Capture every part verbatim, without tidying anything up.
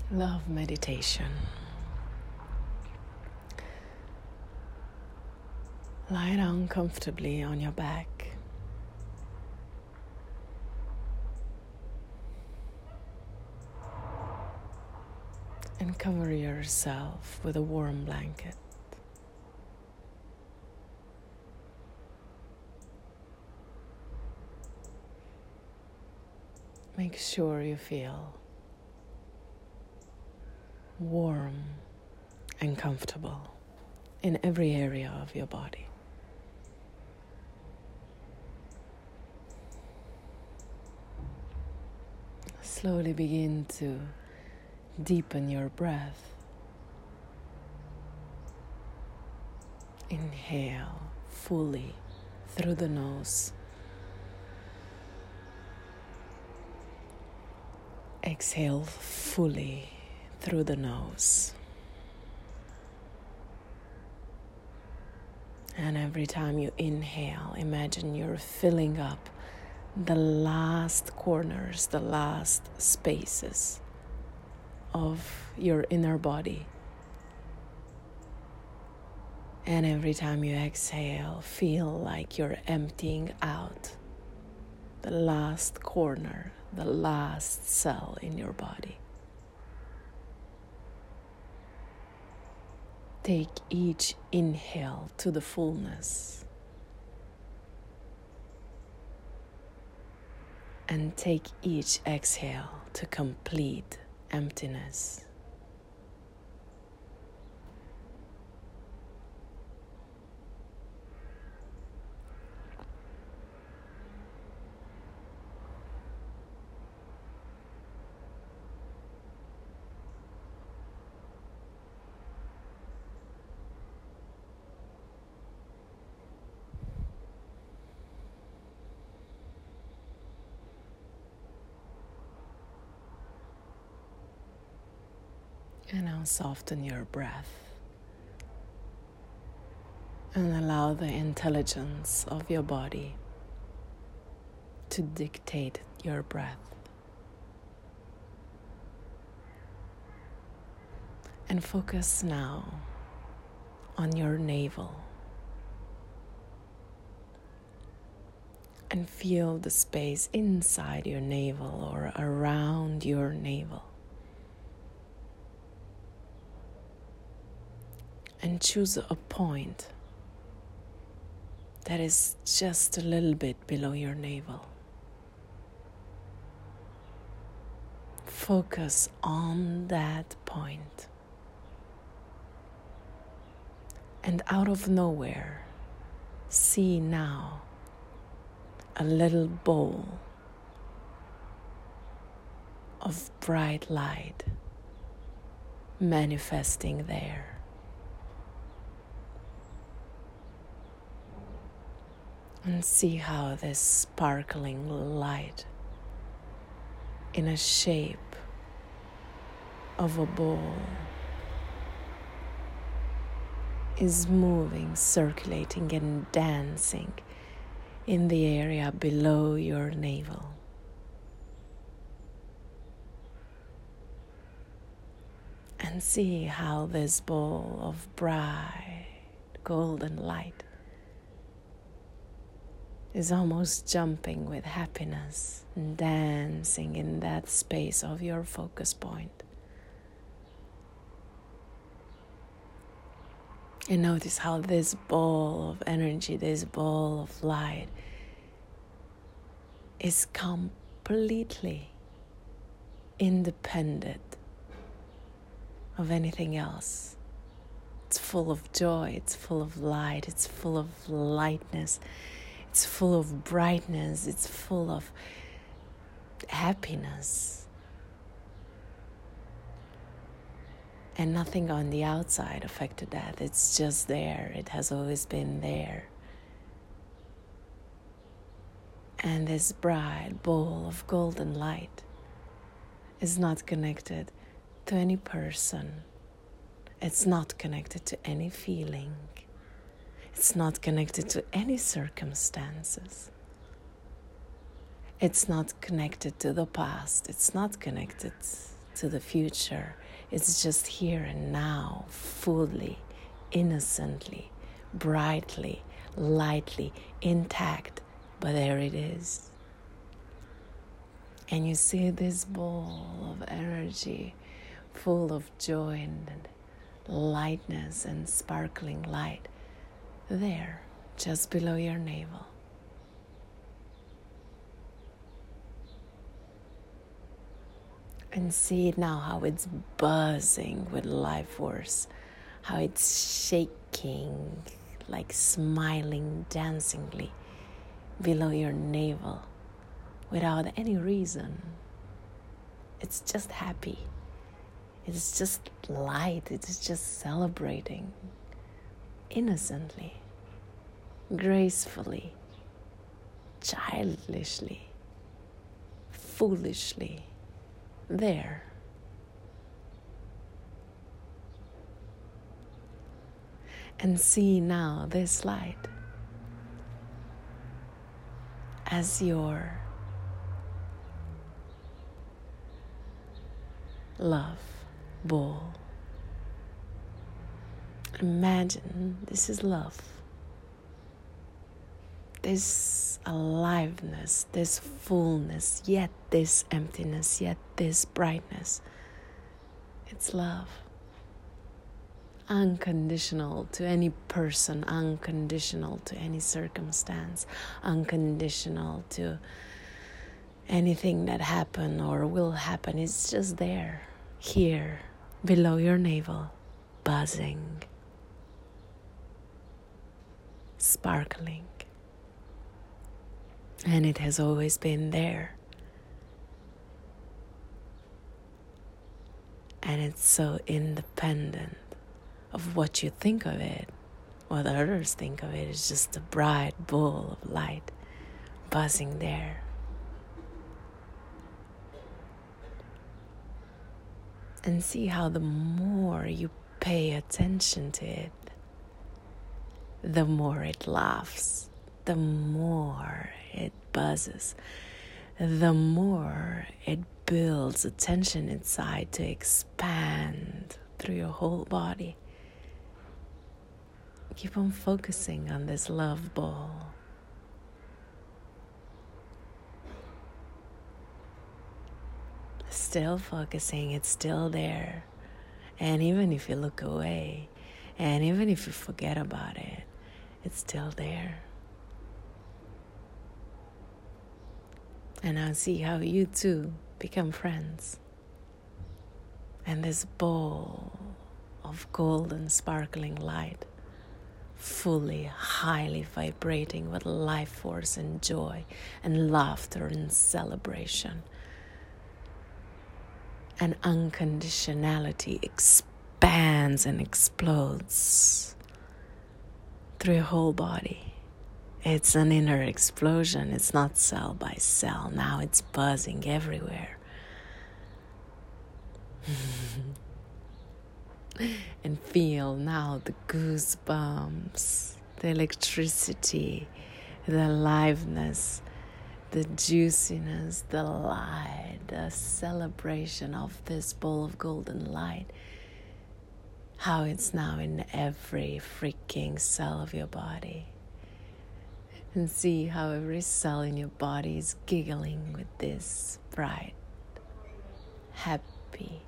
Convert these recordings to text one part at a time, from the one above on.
Love meditation. Lie down comfortably on your back. And cover yourself with a warm blanket. Make sure you feel warm and comfortable in every area of your body. Slowly begin to deepen your breath. Inhale fully through the nose. Exhale fully through the nose. And every time you inhale, imagine you're filling up the last corners, the last spaces of your inner body. And every time you exhale, feel like you're emptying out the last corner, the last cell in your body. Take each inhale to the fullness. And take each exhale to complete emptiness. And now soften your breath and allow the intelligence of your body to dictate your breath. And focus now on your navel and feel the space inside your navel or around your navel. And choose a point that is just a little bit below your navel. Focus on that point. And out of nowhere, see now a little bowl of bright light manifesting there. And see how this sparkling light in a shape of a ball is moving, circulating and dancing in the area below your navel. And see how this ball of bright golden light is almost jumping with happiness and dancing in that space of your focus point. And notice how this ball of energy, this ball of light is completely independent of anything else. It's full of joy, it's full of light, it's full of lightness. It's full of brightness, it's full of happiness. And nothing on the outside affected that. It's just there. It has always been there. And this bright ball of golden light is not connected to any person. It's not connected to any feeling. It's not connected to any circumstances. It's not connected to the past. It's not connected to the future. It's just here and now, fully, innocently, brightly, lightly, intact. But there it is. And you see this ball of energy full of joy and lightness and sparkling light there, just below your navel. And see it now, how it's buzzing with life force, how it's shaking, like smiling dancingly below your navel without any reason. It's just happy. It's just light. It's just celebrating innocently, gracefully, childishly, foolishly. There. And see now this light as your love ball. Imagine this is love. This aliveness, this fullness, yet this emptiness, yet this brightness. It's love. Unconditional to any person, unconditional to any circumstance, unconditional to anything that happened or will happen. It's just there, here, below your navel, buzzing, sparkling. And it has always been there. And it's so independent of what you think of it, what others think of it. It's just a bright ball of light buzzing there. And see how the more you pay attention to it, the more it laughs, the more it buzzes, the more it builds attention inside to expand through your whole body. Keep on focusing on this love ball. Still focusing, it's still there. And even if you look away, and even if you forget about it, it's still there. And now see how you two become friends. And this ball of golden sparkling light, fully, highly vibrating with life force and joy and laughter and celebration. And unconditionality expands and explodes through your whole body. It's an inner explosion. It's not cell by cell. Now it's buzzing everywhere. And feel now the goosebumps, the electricity, the aliveness, the juiciness, the light, the celebration of this ball of golden light. How it's now in every freaking cell of your body. And see how every cell in your body is giggling with this bright, happy,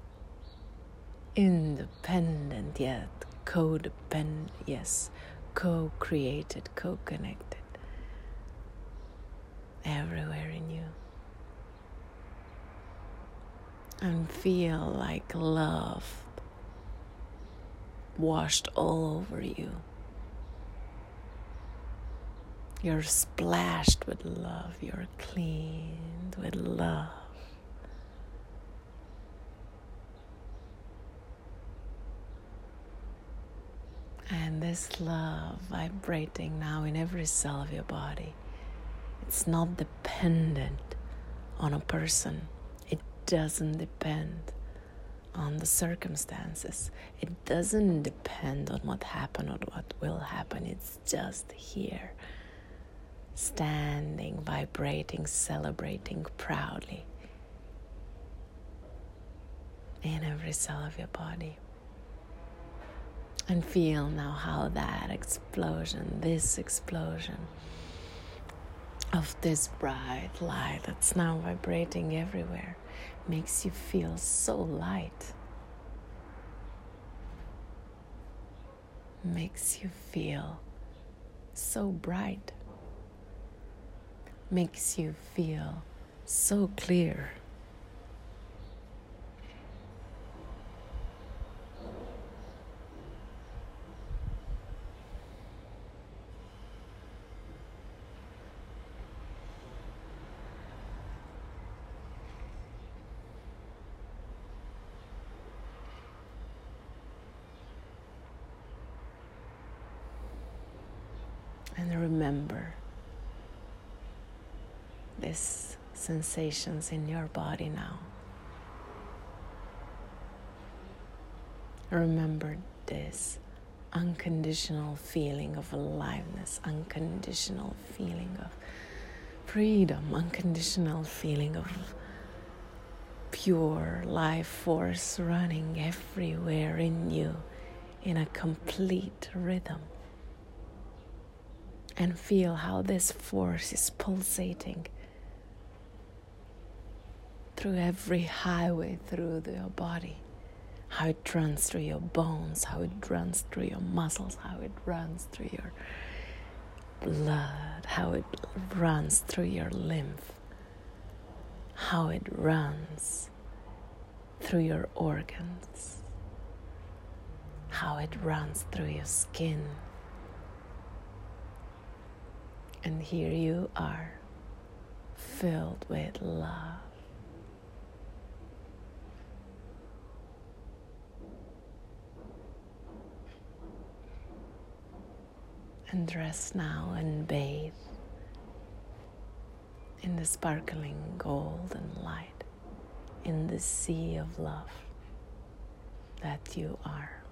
independent yet codependent, yes, co-created, co-connected, everywhere in you. And feel like love washed all over you. You're splashed with love. You're cleaned with love. And this love vibrating now in every cell of your body. It's not dependent on a person. It doesn't depend on the circumstances. It doesn't depend on what happened or what will happen. It's just here. Standing, vibrating, celebrating proudly. in every cell of your body. And feel now how that explosion, this explosion of this bright light that's now vibrating everywhere, makes you feel so light. Makes you feel so bright. Makes you feel so clear. And remember these sensations in your body now. Remember this unconditional feeling of aliveness, unconditional feeling of freedom, unconditional feeling of pure life force running everywhere in you in a complete rhythm. And feel how this force is pulsating through every highway through your body. How it runs through your bones, how it runs through your muscles, how it runs through your blood, how it runs through your lymph, how it runs through your organs, how it runs through your skin. And here you are, filled with love. And rest now and bathe in the sparkling golden light, in the sea of love that you are.